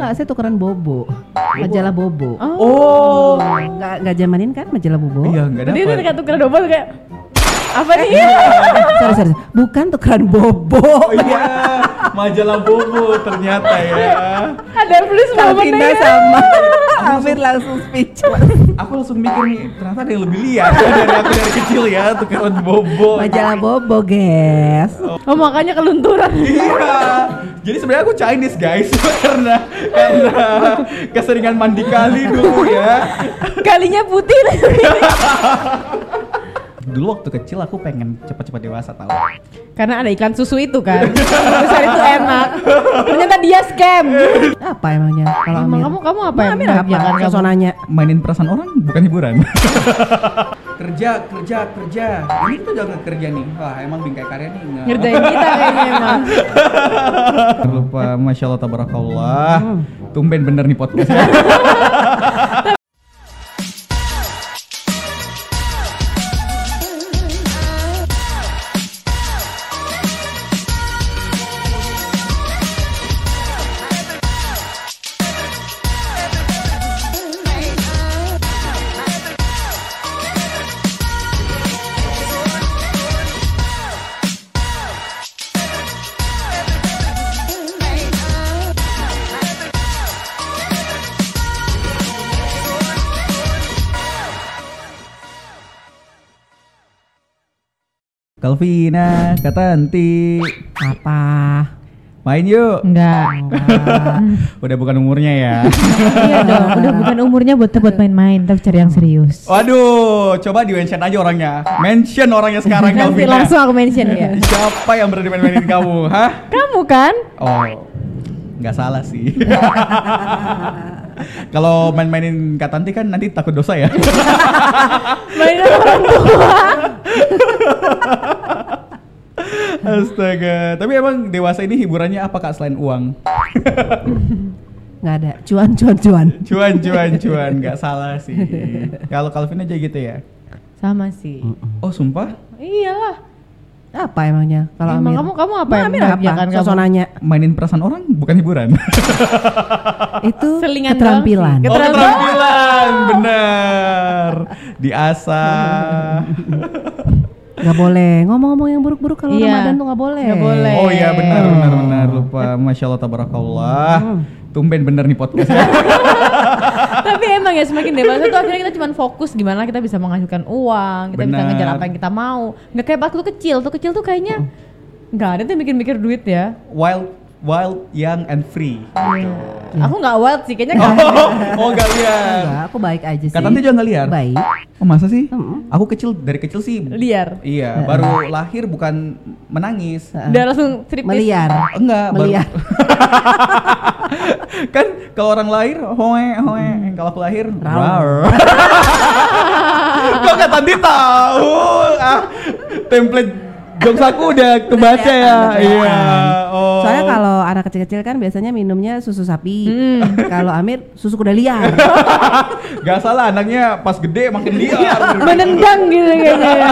Enggak, saya tukeran Bobo. Majalah Bobo. Oh. Enggak zamanin kan majalah Bobo? Iya, enggak Dia dapat. tuh tukeran Bobo tuh kayak apa nih? Sorry. Bukan tukeran Bobo. Oh iya, majalah Bobo ternyata ya. Ada plus Bobo Pindah sama. Amir langsung speechless. Aku langsung mikir nih, ternyata ada yang lebih liar ya dari aku dari kecil ya, tukeran Bobo. Majalah Bobo, guys. Oh makanya kelunturan. Iya. Jadi sebenarnya aku Chinese guys karena keseringan mandi kali dulu ya. Kalinya putih. Dulu waktu kecil aku pengen cepat-cepat dewasa tahu. Karena ada ikan susu itu kan. Besar itu enak. Ternyata dia scam. Apa emangnya kalau Emang Amir? kamu apa yang Amir apa? mengerjakan kamu? Sosonanya. Mainin perasaan orang bukan hiburan. kerja. Ini kita udah nggak kerja nih. Wah emang bingkai karya nih nggak. Ngerjain kita kayaknya emang. Lupa, masya Allah tabarakallah. Tumben bener nih podcastnya. Kalvina, Kak Tanti, Apa? main yuk. Enggak. Udah bukan umurnya ya. Iya dong, udah bukan umurnya buat main-main, tapi cari yang serius. Waduh, coba di mention aja orangnya. Mention orangnya sekarang Nanti Kalvina. langsung aku mention ya. Siapa yang berani main-mainin kamu? Hah? Kamu kan? Oh, nggak salah sih. Kalau main-mainin Kak Tanti kan nanti takut dosa ya. Main orang tua. Astaga. Tapi emang dewasa ini hiburannya apa Kak selain uang? Nggak ada. Cuan. Cuan. Nggak salah sih. Kalau Calvin aja gitu ya. Sama sih. Oh sumpah? Iyalah. Apa emangnya kalau Emang Amir? kamu apa yang Amir apa? mengerjakan kamu? Sosonanya. Mainin perasaan orang bukan hiburan. Itu Selingan keterampilan. doang sih. Oh keterampilan, bener. Diasah. Gak boleh ngomong-ngomong yang buruk-buruk kalau Iya. Ramadan tuh gak boleh. Nggak boleh. Oh iya benar. Lupa, masya Allah tabarakallah. Tumben bener nih podcastnya. Tapi emang ya semakin dewasa tuh akhirnya kita cuma fokus gimana kita bisa menghasilkan uang, kita bisa Benar. ngejar apa yang kita mau. Nggak kayak waktu kecil tuh kayaknya nggak ada tuh mikir-mikir duit ya. Wild, young and free. Aku nggak wild sih, kayaknya nggak. Oh nggak liar. Enggak, aku baik aja sih. Kak Tanti juga nggak liar? Baik. Oh masa sih? Aku dari kecil sih. Liar. Iya, baru lahir bukan menangis. Udah langsung striptease. Meliar. Enggak, Meliar. Kan kalau orang lahir hoe, kalau aku lahir rar. Kok Kak Tanti tahu? Template jokes aku udah kebaca ya. Iya. Oh. Soalnya kalau anak kecil-kecil kan biasanya minumnya susu sapi. Kalau Amir susu kuda liar. Gak salah, anaknya pas gede makin liar. Menendang gitu kayaknya ya.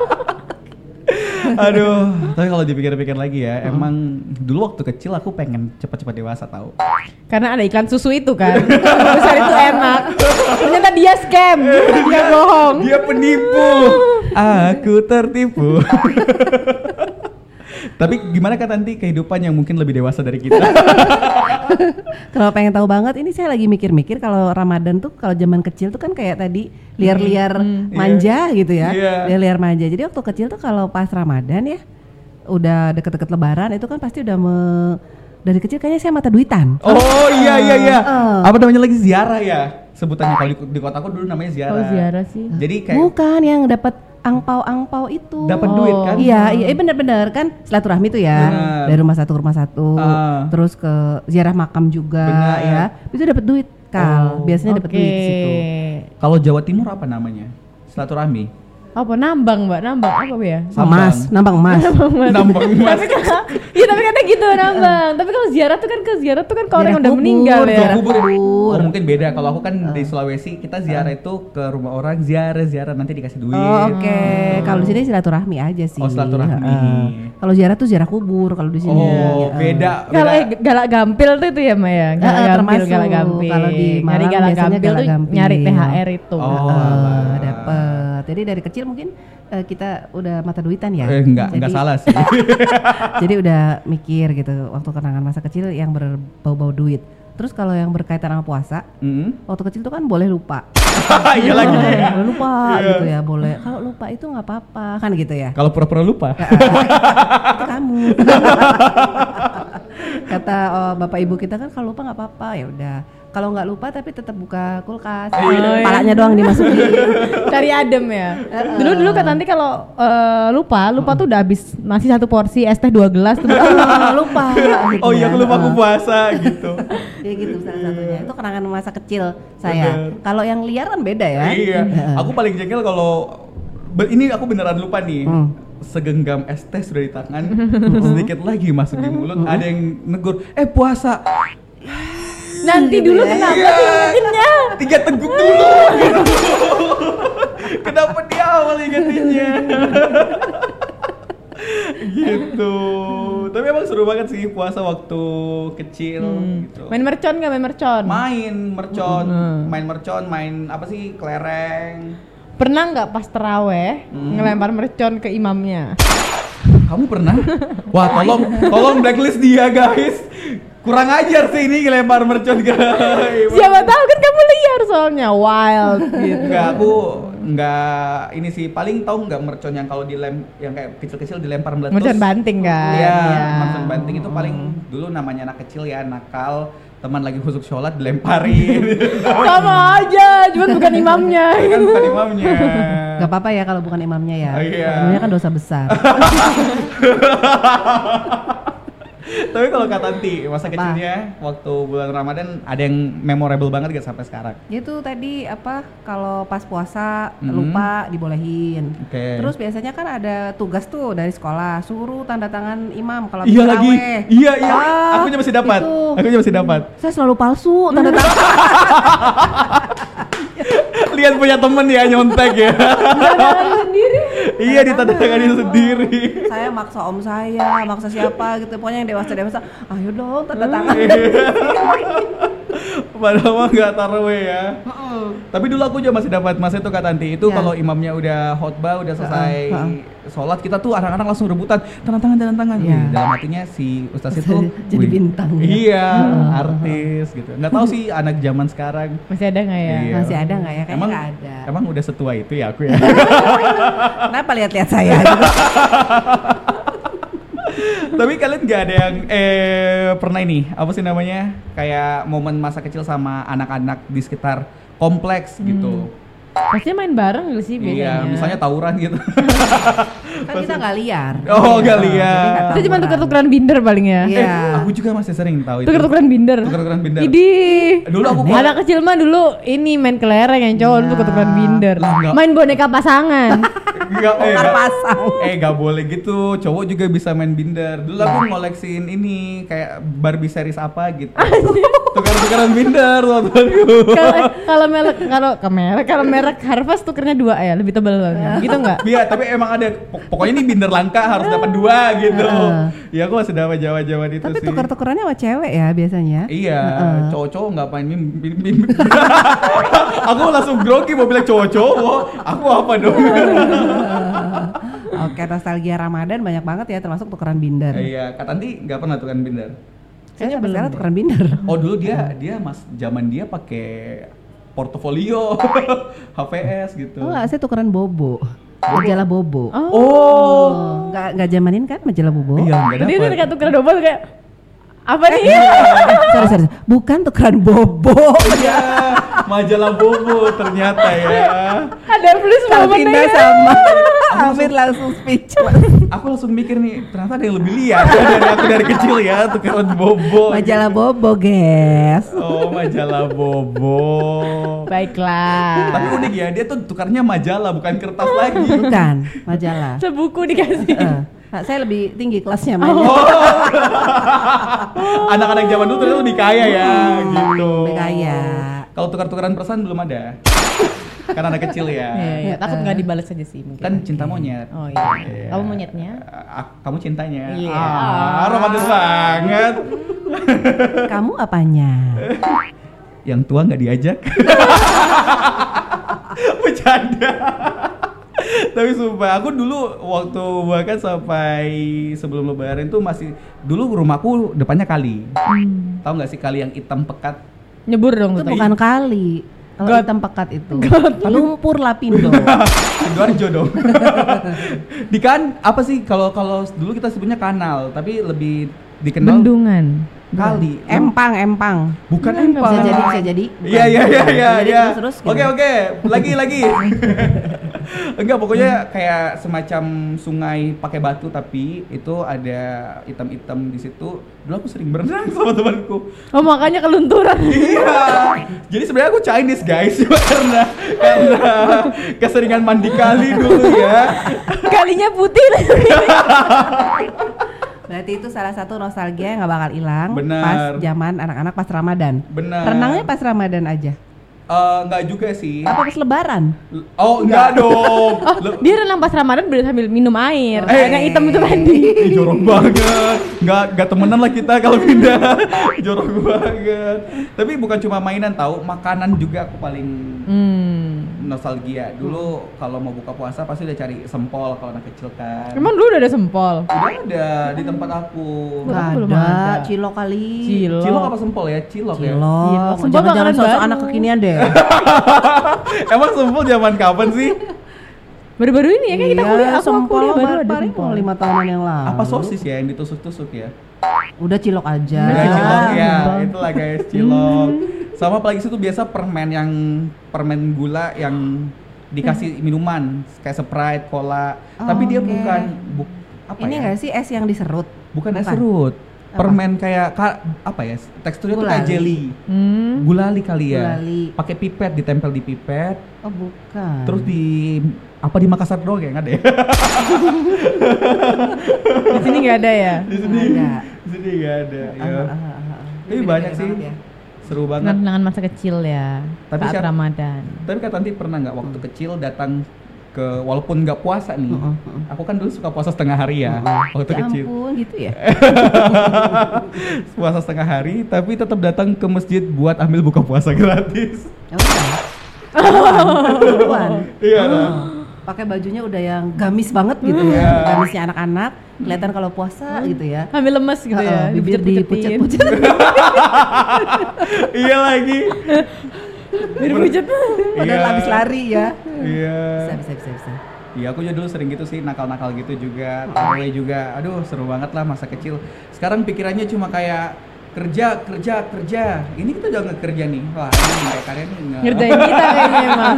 Aduh, tapi kalau dipikir-pikir lagi ya, emang dulu waktu kecil aku pengen cepat-cepat dewasa tahu. Karena ada iklan susu itu kan. Besar itu enak. Ternyata dia scam. Dia bohong. Dia penipu. Aku tertipu. Tapi gimana Kak Tanti kehidupan yang mungkin lebih dewasa dari kita? Kalau pengen tahu banget, ini saya lagi mikir-mikir kalau Ramadan tuh kalau zaman kecil tuh kan kayak tadi liar-liar manja gitu ya. Liar-liar manja. Jadi waktu kecil tuh kalau pas Ramadan ya udah deket-deket Lebaran itu kan pasti udah dari kecil kayaknya saya mata duitan. Oh iya. Apa namanya lagi ziarah ya? Sebutannya kalau di kotaku dulu namanya ziarah. Oh ziarah sih. Jadi kayak Bukan yang dapat angpau itu. dapat duit kan? Iya, benar-benar kan silaturahmi tuh ya. Benar. Dari rumah satu ke rumah satu. Terus ke ziarah makam juga. Benar. Ya. Itu dapat duit, Kal. Biasanya dapat duit di situ. Kalau Jawa Timur apa namanya? Silaturahmi. Apa nambang Mbak? Nambang apa ya? Emas, nambang emas. Nambang emas. Tapi katanya gitu nambang. Tapi kalau ziarah tuh kan ke orang yang udah meninggal ya. Kubur. Oh, mungkin beda. Kalau aku kan di Sulawesi, kita ziarah itu ke rumah orang, ziarah nanti dikasih duit. Oh, oke. Kalau di sini silaturahmi aja sih. Oh, silaturahmi. Kalau ziarah tuh ziarah kubur kalau di sini. Oh, beda. Kalau galak gampil tuh ya, Maya. Galak gampil. Kalau di nyari Malang galak biasanya gampil tuh nyari THR itu. Dapet. Jadi dari kecil mungkin kita udah mata duitan ya. Enggak salah sih. Jadi udah mikir gitu waktu kenangan masa kecil yang berbau-bau duit. Terus kalau yang berkaitan sama puasa, waktu kecil tuh kan boleh lupa. Iya lagi. Boleh lupa gitu ya, boleh. Kalau lupa itu nggak apa-apa kan gitu ya. Kalau pura-pura lupa. Itu kamu. Kata bapak ibu kita kan kalau lupa nggak apa-apa, ya udah. Kalau nggak lupa tapi tetap buka kulkas, palanya doang dimasukin. Cari adem ya. Dulu kan nanti kalau lupa tuh udah habis nasi 1 porsi, es teh 2 gelas tuh lupa. Gitu oh iya, aku lupa aku puasa gitu. Ya gitu salah satunya. Itu kenangan masa kecil saya. Kalau yang liar kan beda ya. Iya. Aku paling jengkel kalau ini aku beneran lupa nih. Segenggam es teh sudah di tangan, sedikit lagi masuk di mulut, ada yang negur, puasa. Nanti dulu kenapa diingetinnya? 3 teguk dulu gitu. Kenapa di awal ingetinnya? Gitu. Tapi emang seru banget sih puasa waktu kecil gitu. Main mercon nggak? Main mercon, main apa sih, kelereng. Pernah nggak pas terawih ngelempar mercon ke imamnya? Kamu pernah? Wah, tolong blacklist dia guys. Kurang ajar sih ini ngelempar mercon ke siapa tahu kan kamu liar soalnya wild gitu. Enggak ini sih, paling tahu enggak mercon yang kalau yang kayak kecil-kecil dilempar meletus. Mercon banting kan. Iya, mercon banting itu paling dulu namanya anak kecil ya, nakal. Teman lagi khusuk sholat dilemparin. Sama aja, cuma bukan imamnya. Kan bukan imamnya. Gak apa-apa ya kalau bukan imamnya ya. Iya. Imamnya kan dosa besar. Tapi kalau Kak Tanti, masa kecilnya waktu bulan Ramadan ada yang memorable banget gak sampai sekarang? Itu tadi kalau pas puasa lupa dibolehin. Terus biasanya kan ada tugas tuh dari sekolah, suruh tanda tangan imam kalau iya lagi. Iya. Aku masih dapat. Saya selalu palsu tanda tangan. Lihat punya temen ya nyontek ya. Sendiri. Iya, ditandatangani sendiri. Saya maksa om saya, maksa siapa gitu. Pokoknya yang dewasa, ayo dong tanda tangan. Padahal mah nggak tarawih ya. Tapi dulu aku juga masih dapat masa itu Kak Tanti. Itu kalau imamnya udah khotbah, udah selesai sholat, kita tuh anak-anak langsung rebutan tanda tangan. Dalam hatinya si ustaz itu jadi bintang. Iya, artis gitu. Nggak tahu sih anak zaman sekarang masih ada nggak ya? Iya. Masih ada nggak ya? Kayaknya nggak ada. Emang udah setua itu ya aku ya. Kenapa lihat-lihat saya? Tapi kalian gak ada yang pernah ini apa sih namanya, kayak momen masa kecil sama anak-anak di sekitar kompleks gitu? Pastinya main bareng gak sih biasanya? Iya, misalnya tawuran gitu. Kan kita nggak liar. Oh, nggak liar. Itu cuma tuker-tukeran binder paling ya. Aku juga masih sering tahu itu. Tuker-tukeran binder. Idih. Dulu aku anak kecil mah dulu ini main kelereng, yang cowok dulu tuker-tukeran binder. Main boneka pasangan. Gak boleh gitu. Cowok juga bisa main binder. Dulu aku ngoleksiin ini kayak Barbie series apa gitu. Tuker-tukeran binder waktu itu. Kalau merek Harvest tukernya 2 ya, lebih tebal banget. Gitu enggak? Iya, tapi emang ada pokoknya ini binder langka harus dapat 2 gitu. Ya aku masih dapat Jawa-Jawa itu tapi sih. Tapi tuker-tukerannya sama cewek ya biasanya. Iya, cowok-cowok enggak main Aku langsung grogi mau bilang cowok-cowok. Aku apa dong? Oke, nostalgia Ramadan banyak banget ya, termasuk tukeran binder. Iya, Kak Tanti enggak pernah tukeran binder. Saya sampai sekarang tukeran binder. Oh, dulu dia zaman dia pakai portofolio HVS gitu. Oh, saya tukeran bobo. Majalah Bobo. Nggak zamanin kan majalah Bobo? Iya, nggak dapat. Dia tuh kayak tukeran Bobo kayak apa nih? Sorry. Bukan tukeran Bobo. Iya, majalah Bobo ternyata ya. Ada plus Kalvina sama. Amir langsung speech. Aku langsung mikir nih, ternyata ada yang lebih liar dari aku dari kecil ya, tukeran bobo. Majalah Bobo, guys. Oh, majalah Bobo. Baiklah. Tapi unik ya, dia tuh tukarnya majalah bukan kertas lagi. Bukan, majalah. Sebuku dikasih. Nah, saya lebih tinggi kelasnya mainnya. Anak-anak zaman dulu ternyata lebih kaya ya, gitu. Lebih kaya. Kalau tukar-tukaran perasaan belum ada. Kan anak kecil ya. Iya, takut nggak dibalas aja sih mungkin. Kan cinta monyet. Oh iya. Kamu monyetnya? Kamu cintanya. Iya. Romantis banget. Kamu apanya? Yang tua nggak diajak. Bercanda. Tapi sumpah, aku dulu waktu bahkan sampai sebelum lebaran tuh masih, dulu rumahku depannya kali. Tahu nggak sih kali yang hitam pekat? Nyebur dong Itu tuh. bukan kali. Kalau hitam pekat itu. Lumpur Lapindo. Sidoarjo dong. Di kan apa sih kalau dulu kita sebutnya kanal, tapi lebih dikenal Bendungan. kali. Empang. Bukan Bisa empang. Bisa jadi. Iya. Jadi terus. Oke. Lagi. Enggak, pokoknya kayak semacam sungai pakai batu tapi itu ada hitam-hitam di situ. Dulu aku sering berenang sama temanku. Oh, makanya kelunturan. Iya. Jadi sebenarnya aku Chinese guys, cuma karena keseringan mandi kali dulu ya. Kalinya putih. Berarti itu salah satu nostalgia yang nggak bakal hilang. Benar. Pas zaman anak-anak pas Ramadan. Benar. Renangnya pas Ramadan aja. Enggak juga sih. Apa pas Lebaran? Oh, enggak dong. Oh, dia renang pas Ramadan sambil minum air. Eh. Yang hitam itu tadi. Jorok banget. Enggak temenan lah kita kalau pindah. Jorok banget. Tapi bukan cuma mainan tahu, makanan juga aku paling nostalgia. Dulu kalau mau buka puasa pasti udah cari sempol kalau anak kecil kan. Emang dulu udah ada sempol? Udah ada di tempat aku. Aku belum Nggak ada. ada. Cilok kali. Cilok apa sempol ya? Cilok ya. Cilok. Sempol Jangan-jangan makanan sosok baru. anak kekinian deh. Emang sempol zaman kapan sih? Baru-baru ini ya kan kita kuliah, aku sempol kuliah baru ada paling sempol. 5 tahunan yang lalu. Apa sosis ya yang ditusuk-tusuk ya? Udah cilok aja. Udah cilok ya, Bang. itulah guys cilok. Sama apalagi itu biasa permen gula yang dikasih minuman kayak Sprite, cola. Tapi dia oke. bukan apa Ini ya? enggak sih es yang diserut? Bukan es serut. Apa? Permen kayak apa ya? Teksturnya tuh kayak Gulali. jelly. Gulali kali ya. Gulali. Pakai pipet, ditempel di pipet. Oh bukan. Terus di Makassar doang ya? Nggak ada ya? Di sini nggak ada ya? Di sini. Ada. Di sini nggak ada. Ya. Tapi Beda-beda banyak sih. banget ya. Seru banget. Kenangan masa kecil ya. Tapi Saat siapa- Ramadan. Tapi Kak Tanti pernah nggak waktu kecil datang ke, walaupun nggak puasa nih, aku kan dulu suka puasa setengah hari ya, waktu Ya kecil. ampun gitu ya. Puasa setengah hari, tapi tetap datang ke masjid buat ambil buka puasa gratis. Ya udah. Duluan. Iya. Pakai bajunya udah yang gamis banget gitu ya. Gamisnya anak-anak, kelihatan kalau puasa gitu ya. Ambil lemes gitu ya. Bibir dipucet-pucetin. dipucet-pucet. Iya lagi. Bibir pucet. Padahal habis lari ya. Iya. Bisa. Iya, aku juga dulu sering gitu sih, nakal-nakal gitu juga, tarawih juga. Aduh, seru banget lah masa kecil. Sekarang pikirannya cuma kayak kerja. Ini kita udah nggak kerja nih. Wah, ini kayak karya nih nggak. Ngerjain kita kayaknya emang.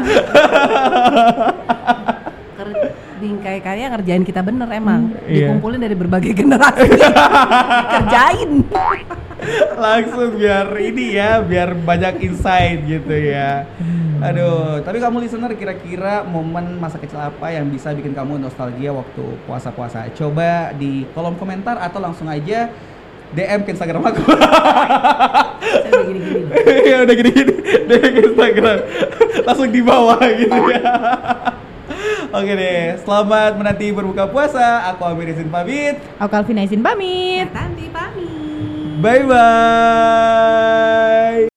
Bingkai karya ngerjain kita bener emang. Iya. Dikumpulin dari berbagai generasi. Kerjain. Langsung biar banyak insight gitu ya. Aduh, tapi kamu listener kira-kira momen masa kecil apa yang bisa bikin kamu nostalgia waktu puasa-puasa? Coba di kolom komentar atau langsung aja DM ke Instagram aku. Saya udah gini-gini loh. Ya udah gini-gini, DM ke Instagram. Langsung di bawah gitu ya. Oke deh, selamat menanti berbuka puasa. Aku Amir Izin pamit. Aku Alvina izin pamit. Tanti pamit. Bye bye.